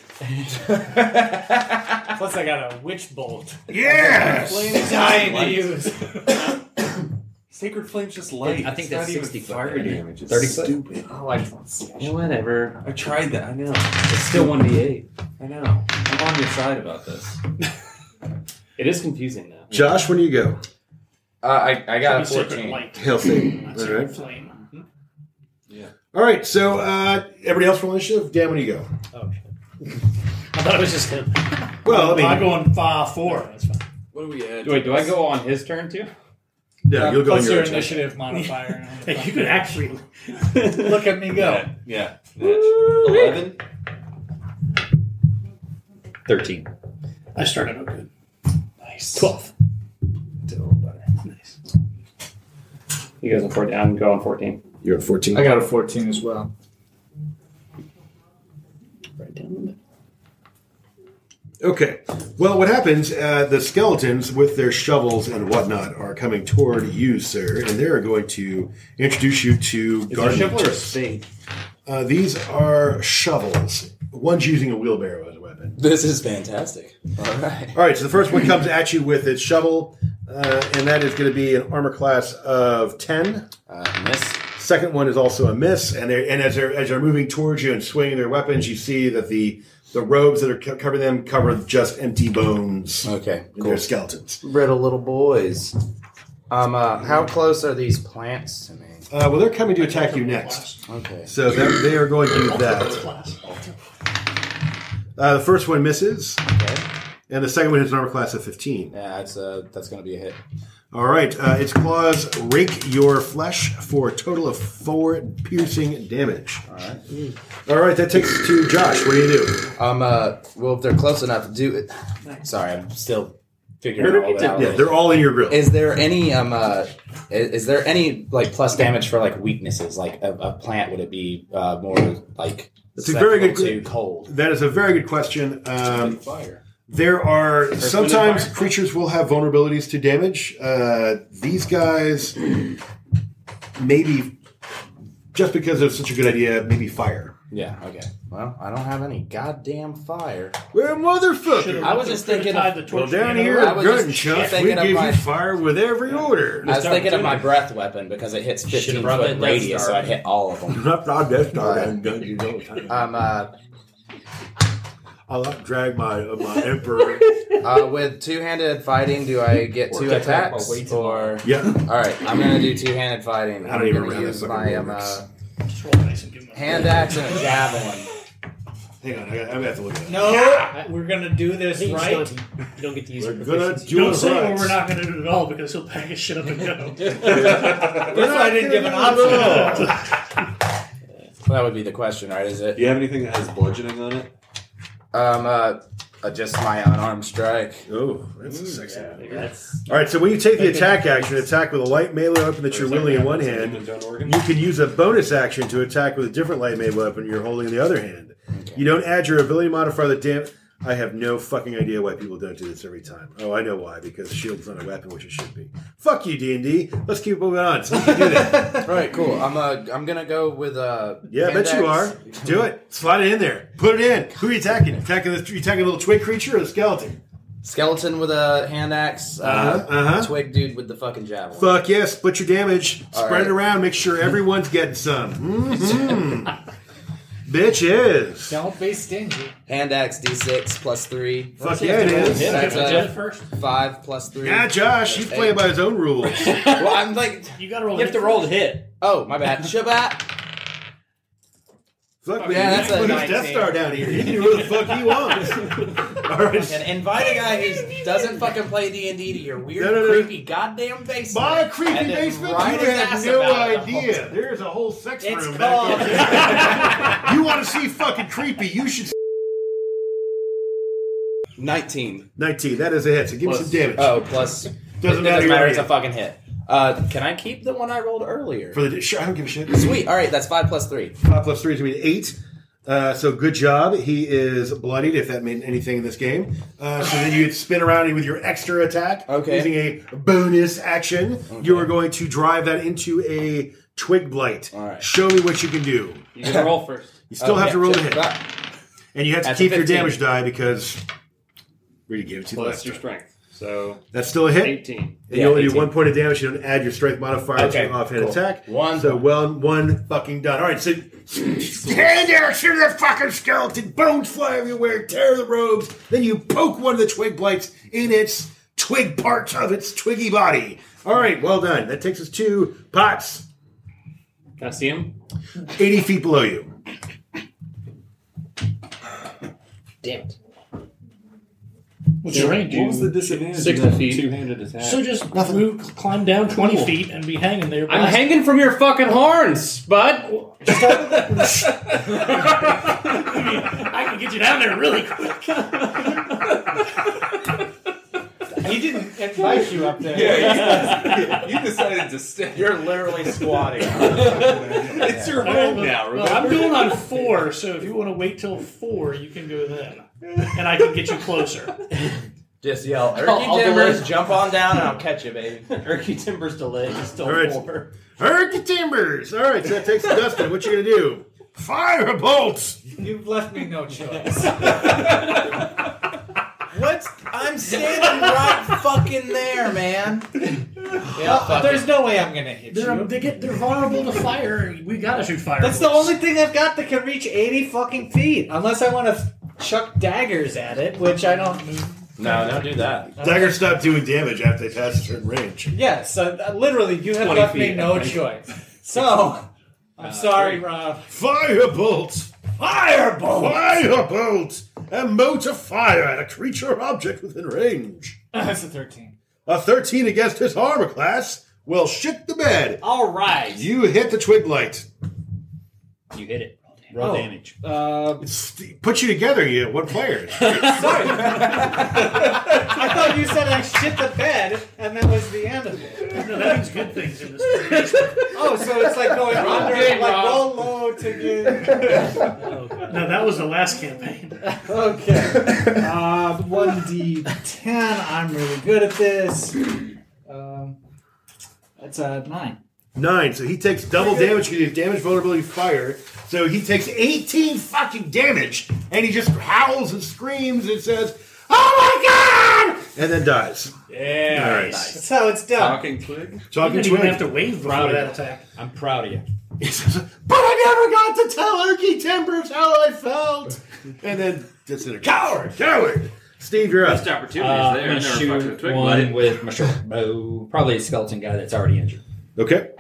Plus, I got a witch bolt. Yes! Flame dying to use. Sacred Flame's just light. I think It's that's not even sixty foot, fire right? damage. It's thirty foot? stupid. Oh, I, yeah, whatever. I tried that. I know. It's still one d eight. I know. I'm on your side about this. It is confusing now. Josh, when do you go? Uh, I, I got a Sacred fourteen. light. Hail Satan. Not All sacred right. flame. All right. So, uh, everybody else for initiative? Dan, when do you go? Oh, shit. I thought it was just him. Well, I mean, I go on five, four. That's fine. What do we add? Wait, do I go on his turn too? no, you'll go in Plus your your turn. initiative modifier. Hey, you could actually. Look at me go. Yeah. yeah. Eleven. Thirteen. I started out good. Nice. twelve. Did a little better. Nice. You guys on fourteen. I'm going fourteen. You're at fourteen. I got a fourteen as well. Right down the middle. Okay. Well, what happens, uh, the skeletons with their shovels and whatnot are coming toward you, sir, and they're going to introduce you to Is it a gardening shovel or a tips. spade? Uh, these are shovels. One's using a wheelbarrow as a weapon. This is fantastic. All right. All right, so the first one comes at you with its shovel, uh, and that is going to be an armor class of ten. Uh, miss. Second one is also a miss, and they and as they're as they're moving towards you and swinging their weapons, you see that the the robes that are co- covering them cover just empty bones. Okay, and cool. they're skeletons. Brittle little boys. Um, uh, how close are these plants to me? Uh, well, they're coming to attack you next, Okay. so that, they are going to do that. Class. Uh, the first one misses, Okay. and the second one has an armor class of fifteen. Yeah, that's uh, that's gonna be a hit. All right, uh, its claws rake your flesh for a total of four piercing damage. All right. All right, that takes us to Josh. What do you do? Um. Uh. Well, if they're close enough to do it. Sorry, I'm still figuring all that out. Yeah, they're all in your grill. Is there any um uh is, is there any like plus damage for like weaknesses? Like a, a plant, would it be uh, more like That's a very good susceptible to cold? That is a very good question. Um, Fire. there are Wind sometimes fire? creatures will have vulnerabilities to damage. Uh, these guys, maybe just because of such a good idea, maybe fire. Yeah. Okay. Well, I don't have any goddamn fire. Well, motherfucker. Should've- I was just thinking tied of- the Well, torch down together. here I at was Gun just Chuck, we thinking give of my- you fire with every order. I was thinking of my opportunity. breath weapon because it hits fifteen Should've brought foot that Death radius, so Star. I'd hit all of them. Not not Death Star and guns, you know. Um. Uh. I like drag my uh, my emperor. uh with two-handed fighting, do I get two Or attack attacks? while waiting Or Yeah. all right, I'm gonna do two-handed fighting. I don't I'm even gonna remember use that my fucking um, works. uh, Just roll dice and give him a- hand axe and a javelin. Hang on, I got, I'm gonna have to look at that. No, we're gonna do I this think you right. still- you don't get to use We're your gonna proficiency. do Don't it say right. well, we're not going to do it at all because he'll pack his shit up and go. That's why I didn't give an option. So that would be the question, right? Is it? Do you have anything that has bludgeoning on it? Um. Uh. uh, Just my unarmed strike. Oh, that's a sexy one. That's All right, so when you take the attack action, attack with a light melee weapon that you're wielding in one hand, you can use a bonus action to attack with a different light melee weapon you're holding in the other hand. You don't add your ability modifier that dam- I have no fucking idea why people don't do this every time. Oh, I know why, because shield's not a weapon, which it should be. Fuck you, D and D. Let's keep moving on so you can do that. All right, cool. I'm uh, I'm gonna go with uh. Yeah, I hand bet you are. axe. Do it. Slide it in there. Put it in. Who are you attacking? Attacking the, you attacking a little twig creature or the skeleton? Skeleton with a hand axe. Uh, Uh-huh, uh-huh. Twig dude with the fucking javelin. Fuck yes. Split your damage. All Spread right. it around. Make sure everyone's getting some. Mm-hmm. Bitches. Don't be stingy. Hand axe D six plus three. Fuck yeah, it is. Yeah, That's, that's uh, it first. Five plus three. Yeah, Josh, he's playing by his own rules. Well, I'm like, You got to roll. you have to roll to hit. oh my bad. Shabat. Fuck, Yeah, man, that's he's a put his Death Star down here. He can do what the fuck he wants. All right. And invite a guy who doesn't fucking play D and D to your weird, No, no, no. creepy, goddamn basement. My creepy and then basement? ride You his have ass no about it the whole idea. time. There's a whole sex It's room called- back there. You want to see fucking creepy? You should. nineteen. nineteen. That is a hit. So give Plus- me some damage. Oh, plus. Doesn't it doesn't matter. matter. your It's a area. fucking hit. Uh, can I keep the one I rolled earlier? For the sure, I don't give a shit. Sweet. All right, that's five plus three. Five plus three is going to be eight. Uh, so good job. He is bloodied, if that meant anything in this game. Uh, so then you spin around with your extra attack. Okay. Using a bonus action. Okay. You are going to drive that into a twig blight. All right. Show me what you can do. You can roll first. You still Oh, have yeah, to roll the check hit. that. And you have to That's a keep your fifteen. damage die because we already gave it to you Plus last your time. strength. So That's still a hit. eighteen. And Yeah, you only do eighteen. one point of damage. You don't add your strength modifier Okay, to your offhand cool. attack. One So point. well, one fucking done. All right, so hand action to the fucking skeleton. Bones fly everywhere. Tear the robes. Then you poke one of the twig blights in its twig parts of its twiggy body. All right, well done. That takes us to Potts, Can I see him? eighty feet below you. Damn it. What's your range? What was the disadvantage? sixty of that feet. Two-handed attack. So just move, climb down twenty feet and be hanging there. I'm blast- hanging from your fucking horns, bud. I can get you down there really quick. He didn't invite you up there. Yeah, you, you decided to stay. You're literally squatting. It's your All right, home well, now. well, I'm Remember? going on four, so if you want to wait till four, you can go then. And I can get you closer. Just yell, I'll- Erky I'll Timbers, delay. jump on down and I'll catch you, baby. Erky Timbers delay is still All right. four. Erky Timbers. All right, so that takes Dustin. What you gonna do? Fire a bolt. You've left me no choice. What? I'm standing right fucking there, man. Yeah, fuck There's it. no way I'm gonna hit They're, you. they get, they're vulnerable to fire. We gotta shoot fire. That's the only thing I've got that can reach eighty fucking feet. Unless I want to chuck daggers at it, which I don't. No, don't do that. Daggers stop doing damage after they pass a certain range. Yes, so uh, literally, you have twenty left me feet, no I think. choice. So, I'm sorry, Rob. Firebolt! Firebolt! Firebolt! A mote of fire at a creature or object within range. That's a thirteen. A thirteen against his armor class. Well, shit the bed. All right. You hit the twig blight. You hit it. Roll Oh. damage. Uh, It's, put you together, you one player. sorry. I thought you said I shit the bed, and that was the end of it. No, that means good things in this. Oh, so it's like going Wrong under, game, like Rob. roll low to get. No, that was the last campaign. Okay. Uh, one d ten. I'm really good at this. Um, that's a nine. Nine. So he takes double damage because he has damage, vulnerability, fire. So he takes eighteen fucking damage, and he just howls and screams and says, "Oh my god!" and then dies. Yeah. All right. That's how it's done. Talking twig. You Talking didn't to even him. have to wave before Proud of that you. attack. I'm proud of you. He says, "But I never got to tell Erky Timbers how I felt." And then just in a coward, coward. Steve, you're up. Missed opportunities Uh, there. I'm going to Never fucked with shoot twig one blight. with my short bow. Probably a skeleton guy that's already injured. Okay.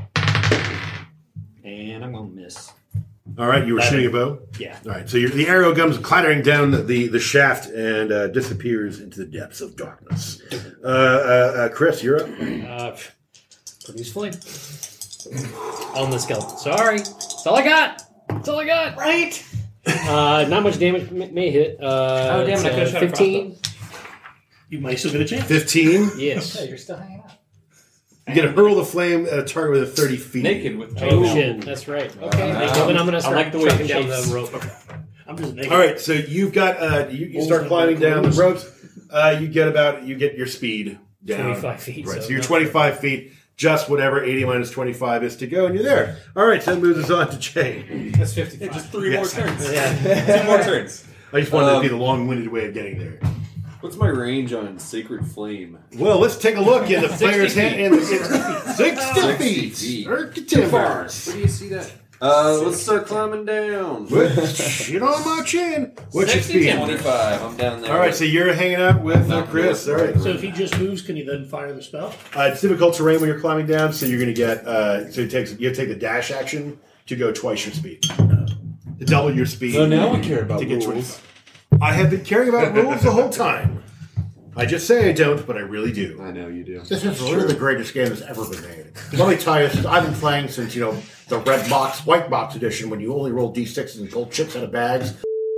And I'm going to miss. All right. You were That- shooting a bow. Yeah. All right. So your, the arrow comes clattering down the, the shaft and uh, disappears into the depths of darkness. Uh, uh, uh, Chris, you're up. Uh, produce flame. On the skeleton. Sorry. That's all I got. That's all I got. Right. Uh, not much damage may, may hit. Uh, Oh, damn it, it's, I could've uh, shot a fifteen. You might still get a chance. Fifteen. Yes. Yeah, you're still hanging out. You get to hurl the flame at a target with thirty feet. Naked with Oh Jake. shit, that's right. Okay, Uh, well, then I'm gonna start like the way chucking it down shakes. the rope. I'm just naked. All right. So you've got uh, you, you start climbing down the ropes. Uh, you get about you get your speed down. twenty-five feet. Right. So, so you're not- twenty-five feet. Just whatever eighty minus twenty-five is to go, and you're there. All right. So that moves us on to Jay. That's fifty-five. Just three Yes. more turns. Yeah. Two more turns. I just wanted to Um, be the long-winded way of getting there. What's my range on Sacred Flame? Well, let's take a look in the player's hand. In the sixty feet. sixty sixty feet. feet. Erky Timbers. Where do you see that? Uh, let's start climbing down. Shit on my chin. What's your speed? twenty-five. I'm down there. All right, so you're hanging out with uh, Chris. All right. So if he just moves, can he then fire the spell? Uh, it's difficult terrain when you're climbing down, so you're going to get. Uh, so it takes you have to take the dash action to go twice your speed, to double your speed. So now we care about to get rules. twenty-five. I have been caring about rules the whole time. I just say I don't, but I really do. I know you do. This is really the greatest game that's ever been made. Let me tell you, I've been playing since, you know, the red box, white box edition, when you only roll d sixes and pull chips out of bags.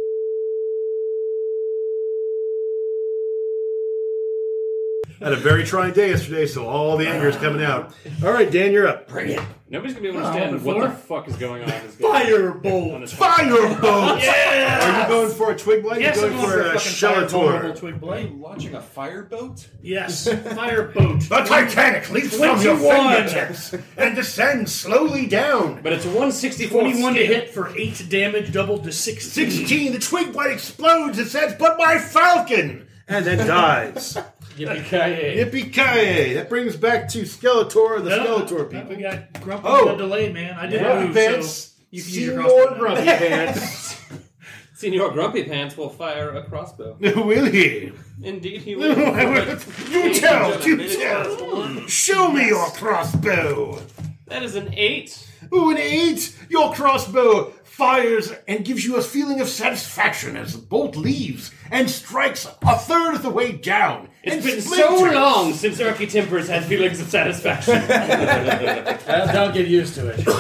I had a very trying day yesterday, so all the anger is coming out. All right, Dan, you're up. Bring it. Nobody's going to be able to Oh, understand before? what the fuck is going on. in this game. On Firebolt! this- Firebolt! Yes! Are you going for a twig blade? Yes, You're I'm going going for for a a fucking fireball Shelator. twig Are blade. you launching a fireboat? Yes, fireboat. The Titanic leaps from your twenty-one. fingertips and descends slowly down. But it's a one sixty-four twenty-one to scale. hit for eight damage, doubled to sixteen. sixteen, the twig blade explodes. It says, "But my falcon!" And then dies. Yippee-ki-yay. Yippee-ki-yay! That brings back to Skeletor, the No, Skeletor no, people. we got Grumpy Oh. got delayed, man. I didn't Grumpy move, Pants, so you can use your Seymour crossbow. Grumpy Pants. Senor Grumpy Pants will fire a crossbow. Will he? Indeed, he You will. tell, you tell. Show me your crossbow. That is an eight. Ooh, an eight. Your crossbow fires and gives you a feeling of satisfaction as the bolt leaves and strikes a third of the way down. It's and been splinters. so long since Erky Timbers had feelings of satisfaction. Well, don't get used to it.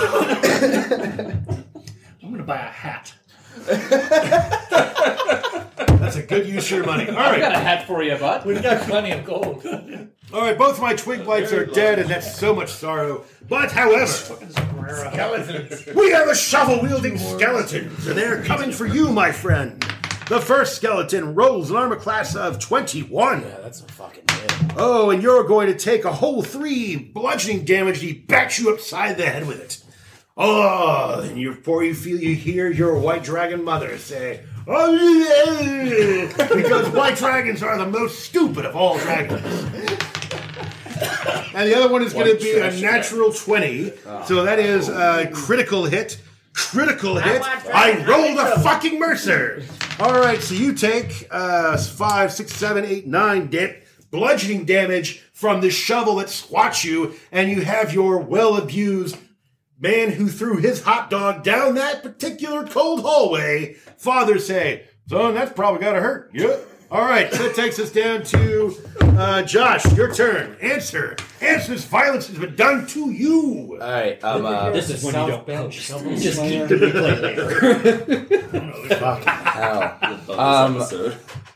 I'm going to buy a hat. That's a good use of your money. All I got right. a hat for you, bud. We've got plenty of gold. All right, both my twig blights are dead, and that's so much sorrow. But, however, skeletons. We are the shovel-wielding skeletons, and they're coming for you, my friend. The first skeleton rolls an armor class of twenty-one. Yeah, that's a fucking hit. Oh, and you're going to take a whole three bludgeoning damage, and he bats you upside the head with it. Oh, and you, before you feel you hear your white dragon mother say, "Oh, yeah," because white dragons are the most stupid of all dragons. And the other one is going to be a natural twenty, so that is a critical hit. Critical hit. I rolled a fucking Mercer. All right, so you take uh, five, six, seven, eight, nine dip bludgeoning damage from the shovel that squats you, and you have your well-abused man who threw his hot dog down that particular cold hallway. Father say, "Son, that's probably got to hurt." Yep. All right, so that takes us down to uh, Josh. Your turn. Answer. Answer's violence has been done to you. All right. Um, uh, This is when you don't Self-bench. post. Self-bench. Just keep the replay later. ow. The bonus Um, episode.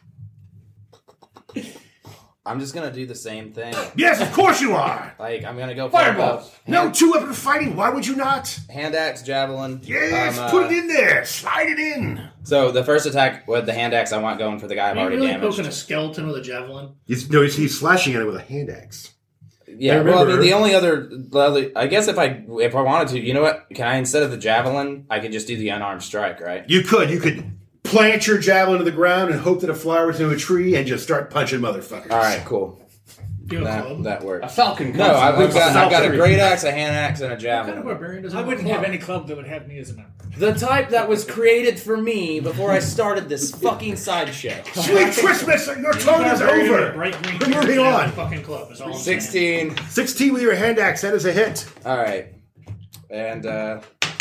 I'm just gonna do the same thing. Yes, of course you are. Like I'm gonna go for Fireball. both. No Hand, two-weapon fighting. Why would you not? hand axe, javelin. Yes, Um, uh, put it in there. Slide it in. So the first attack with the hand axe, I want going for the guy I've Are you already really damaged. poking a skeleton with a javelin? He's, no, he's, he's slashing at it with a hand axe. Yeah, I well, I mean, remember- the only other, the other, I guess if I if I wanted to, you know what? Can I instead of the javelin, I could just do the unarmed strike, right? You could. You could plant your javelin to the ground and hope that it flowers into a tree and just start punching motherfuckers. All right, cool. Do you have a That club? that A works. falcon comes No, and I've leaps got on I've got a tree. great axe, a hand axe, and a What kind of javelin. barbarian doesn't I have a wouldn't club? have any club that would have me as a member. The type that was created for me before I started this fucking sideshow. Sweet Christmas! Your turn is Barbarian with a over. bright green We're moving beard and a on. Fucking club is all I'm saying. Sixteen. sixteen with your hand axe. That is a hit. All right, and uh,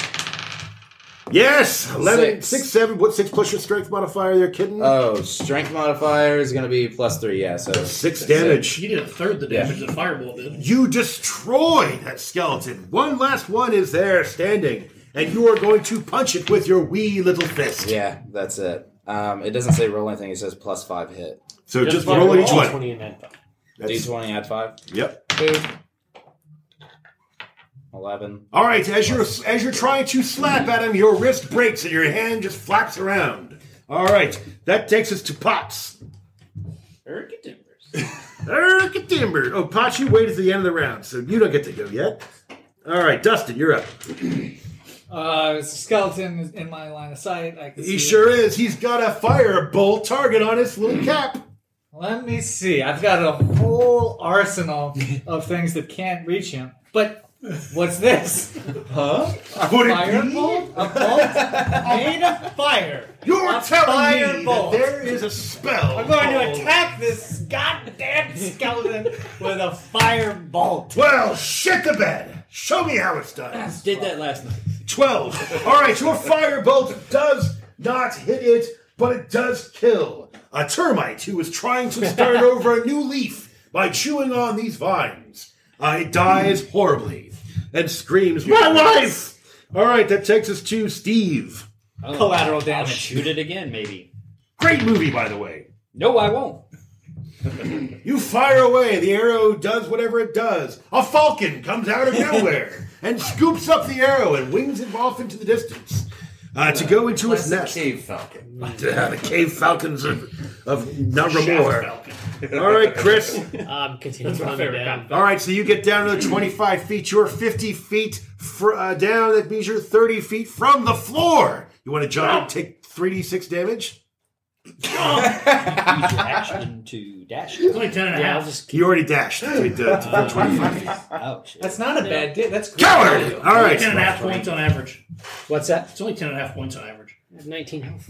Yes. eleven, Six. six, seven. What six plus your strength modifier there, kitten? oh, strength modifier is gonna be plus three. Yeah, so Six damage. You did a third the damage that Fireball did. You destroyed that skeleton. One last one is there standing, and you are going to punch it with your wee little fist. Yeah, that's it. Um, it doesn't say roll anything. It says plus five hit. So just, Just roll roll each one. twenty and then D That's- twenty add five. Yep. Eleven. All right. As you're as you're trying to slap at him, your wrist breaks and your hand just flaps around. All right. That takes us to Potts. Erky Timbers. Erk Timber. Oh, Potts, you wait at the end of the round, so you don't get to go yet. All right, Dustin, you're up. Uh, it's a skeleton is in my line of sight. I can He see sure is. He's got a firebolt target on his little cap. Let me see. I've got a whole arsenal of things that can't reach him. But what's this? Huh? A Could it firebolt? A bolt made of fire. You're A telling me that firebolt. there is a spell. I'm going to called- attack this goddamn skeleton with a firebolt. Well, shit the bed. Show me how it's done. Did that last night. Twelve. All right, your firebolt does not hit it, but it does kill. A termite who is trying to start over a new leaf by chewing on these vines. Uh, it dies horribly and screams, "My life!" All right, that takes us to Steve. Oh, Collateral I'll damage. shoot it again, maybe. Great movie, by the way. No, I won't. You fire away. The arrow does whatever it does. A falcon comes out of nowhere and scoops up the arrow and wings it off into the distance uh, to go into its nest. Cave falcon. the cave falcons of, of Naramore. All right, Chris. Um, continue climbing down. All right, so you get down to the twenty-five feet. You're fifty feet fr- uh, down. That means you're thirty feet from the floor. You want to jump and take three d six damage? Use your action to dash. It's only ten and a Yeah, half. I'll just You already dashed to, to, to twenty-five feet. Oh, shit. That's not a bad day. That's great. Coward! All right. ten and a half points on average. What's that? It's only ten and a half points on average. I have nineteen health.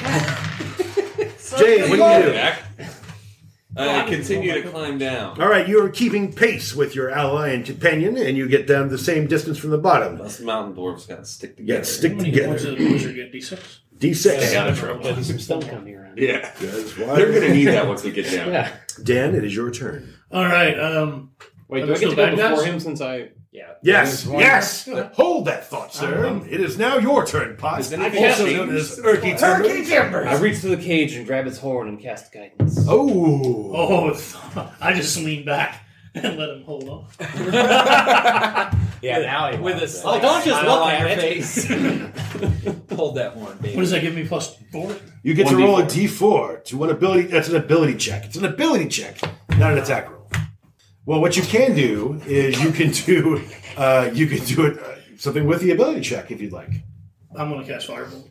Jay, what do you do? Back. I continue to climb down. All right, you are keeping pace with your ally and companion, and you get down the same distance from the bottom. Us mountain dwarves gotta stick together. Yeah, stick How many together. points does the wizard get? D six? D six. Stay out of trouble. There's some stone coming around. Yeah. That's why. They're gonna need that once we get down. Yeah. Dan, it is your turn. All right. Um, Wait, Are do I there get to still go bad before guys? him since I... Yeah. Yes, one. yes. Hold that thought, sir. Um, It is now your turn, Potts. Is anything Also changed? known as Erky Timber. I reach to the cage and grab its horn and cast guidance. Oh. oh, I just lean back and let him hold on. Yeah, now he With a wants it. slight don't just smile look on at your it. face. Hold that horn, baby. What does that give me? Plus four? You get to one d roll a four. d four to one ability. That's an ability check. It's an ability check, not an attack roll. Well, what you can do is you can do uh, you can do it uh, something with the ability check if you'd like. I'm going to cast Fireball.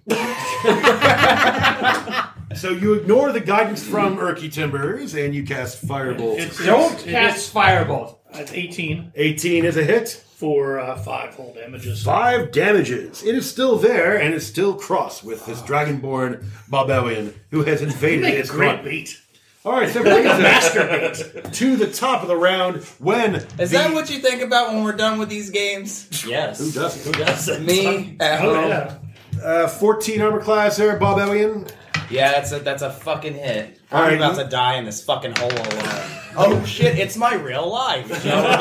So you ignore the guidance from Erky Timbers and you cast Firebolt. It's, Don't it's, cast Firebolt. It's eighteen eighteen is a hit. for uh, five whole damages. Five damages. It is still there and is still cross with this dragonborn barbarian who has invaded Make a its great front. beat. All right, so brings us to the top of the round when Is the, that what you think about when we're done with these games? Yes. Who doesn't? Who doesn't? Me at Oh, home. yeah. Uh, fourteen armor class there, Bob Ellion. Yeah, that's a that's a fucking hit. All I'm right, about you- to die in this fucking hole alone. Oh shit! It's my real life.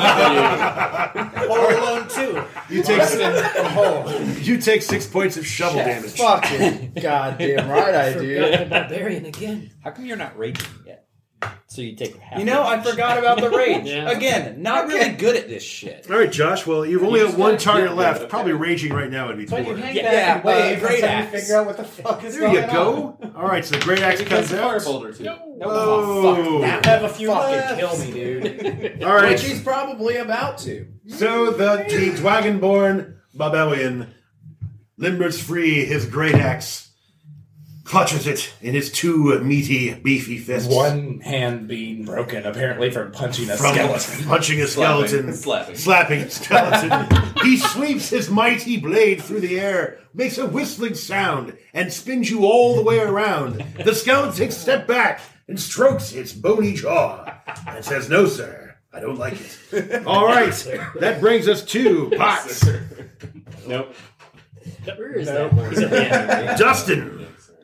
Hole Alone two. You take A hole. you take six points of shovel damage. Fucking goddamn right I Forgot do. the barbarian again. How come you're not raging yet? So you take half. You know, I damage. forgot about the rage. Yeah. Again, not really good at this shit. All right, Josh. Well, you've only You got just one gotta target get left. rid of Probably it. raging right now would be But you poor. hang Yeah, back and but wave great until you axe. figure out what the fuck is There going you on. go. All right, so the great axe comes out. Firebolt or two. No. Oh, I have a few Fucking left. kill me, dude. all right. Which he's probably about to. So the, the dragonborn Babelian limbers free his great axe, clutches it in his two meaty, beefy fists. One hand being broken, apparently from punching a from skeleton. punching a skeleton, Slapping. slapping a skeleton. He sweeps his mighty blade through the air, makes a whistling sound, and spins you all the way around. The skeleton takes a step back and strokes its bony jaw and says, "No, sir, I don't like it." All right, that brings us to Potts. Nope. Where is that? He's at the end. Right? Dustin.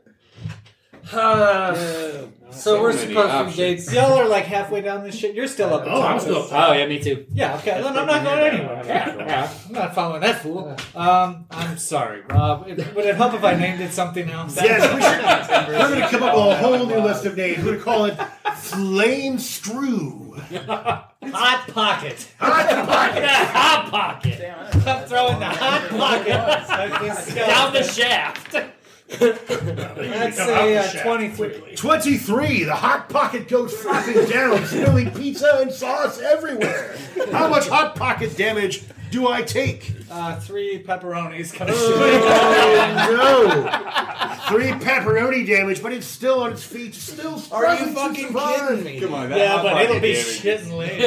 Uh, so we're many supposed to options. engage. Y'all are like halfway down this shit. You're still up. at Oh, I'm top. still up top. Oh, yeah, me too. Yeah, okay. Then I'm not going anywhere. Yeah, I'm not following that fool. Um, I'm sorry. Uh, it- would it help if I named it something else? Yes, we should, we're going to come up with a whole new list of names. We're going to call it Flame Screw. Hot Pocket. Hot Pocket. Hot pocket. I'm throwing the Hot Pocket at this Down the skeleton. shaft. Let's say uh, twenty-three. twenty-three. The Hot Pocket goes flapping down, spilling pizza and sauce everywhere. How much Hot Pocket damage do I take? Uh, three pepperonis coming Oh, no. Three pepperoni damage, but it's still on its feet. Still Are you struggling to fucking survive. kidding me? Come on, that Yeah, hot but pocket it'll be damage. shitting later.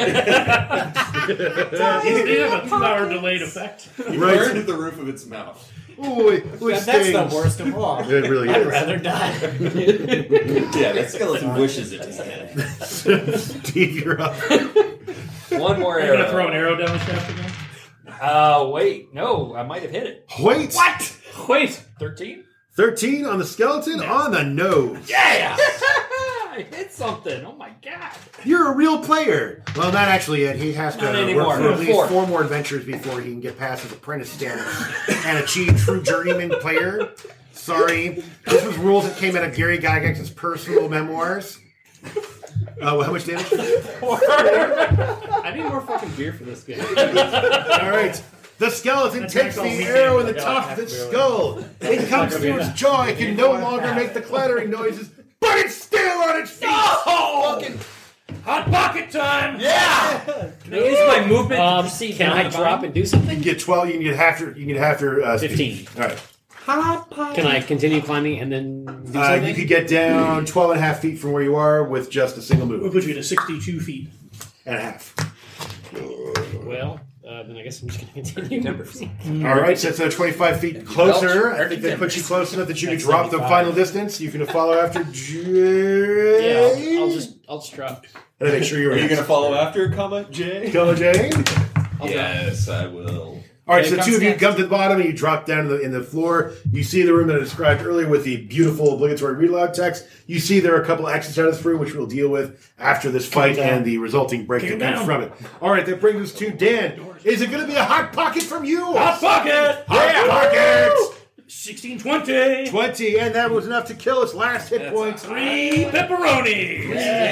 They have a two-hour delayed effect. You Right. burned the roof of its mouth. Ooh, it, it That's the stings. worst of all. It really I'd is. rather die. Yeah, that skeleton wishes it was dead. Steve, you're up. One more You're going to arrow. throw an arrow down the shaft again? Uh, wait. No, I might have hit it. Wait. What? Wait. thirteen? thirteen on the skeleton on the nose. Yeah! I hit something. Oh my god. You're a real player. Well, not actually yet. He has to Not work anymore. for at least Four. four more adventures before he can get past his apprentice status and achieve true journeyman player. Sorry. This was rules that came out of Gary Gygax's personal memoirs. Uh, how much damage? I need more fucking beer for this game. All right. The skeleton That's takes all the weekend. arrow in the Yeah, top of half its a beer. skull. It comes through its jaw. It can no longer make the clattering noises, but it's still on its feet. Fucking Hot pocket time! yeah! Can I use my movement Um, to proceed can down I the drop bottom? and do You something? can get twelve. You can get half your. You can get half your uh, speed. Fifteen. All right. Can I continue climbing and then do Uh, something? you could get down twelve and a half feet from where you are with just a single We'll move put you to sixty-two feet. and a half. Well, uh, then I guess I'm just going to continue. moving. All right, so that's uh, twenty-five feet closer. I think that puts you close enough that you can That's drop the seventy-five. final distance. You can follow after Jay. Yeah, I'll, I'll just I'll just drop. And make sure you're. Are you going to follow after, comma, Jay? Go, Jay. Yes, I will. All right, Okay, so the come two of you stand. come to the bottom and you drop down in the, in the floor. You see the room that I described earlier with the beautiful obligatory read aloud text. You see there are a couple exits out of this room, which we'll deal with after this fight and the resulting break that comes from it. All right, that brings us to Dan. Is it going to be a hot pocket from you? Hot pocket! Hot pocket! sixteen twenty! twenty, and that was enough to kill its last hit points. Three pepperonis!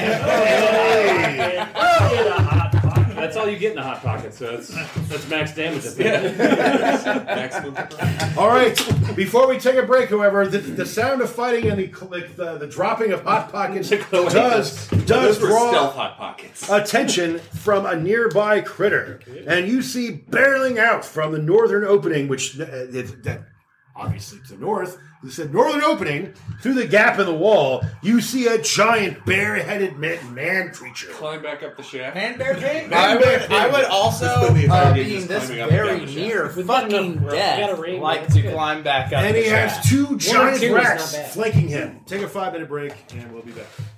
Hey. That's all you get in a hot pocket, so that's that's max damage. I think. Maximum. All right. Before we take a break, however, the, the sound of fighting and the like, the, the dropping of hot pockets does does Those were draw stealth hot pockets. attention from a nearby critter, and you see barreling out from the northern opening, which uh, is, that obviously to the north. It's a northern opening through the gap in the wall. You see a giant bare-headed man, man creature. Climb back up the shaft. Man Bear King? Man I Bear would, I would also, Let's spend the entire uh, game being just this climbing up and very down the shaft. near We've got fucking enough rope. We death, got a ring, like that's to good. climb back up And the he has shaft. two One or giant two is rats not bad. flanking him. Take a five-minute break, and we'll be back.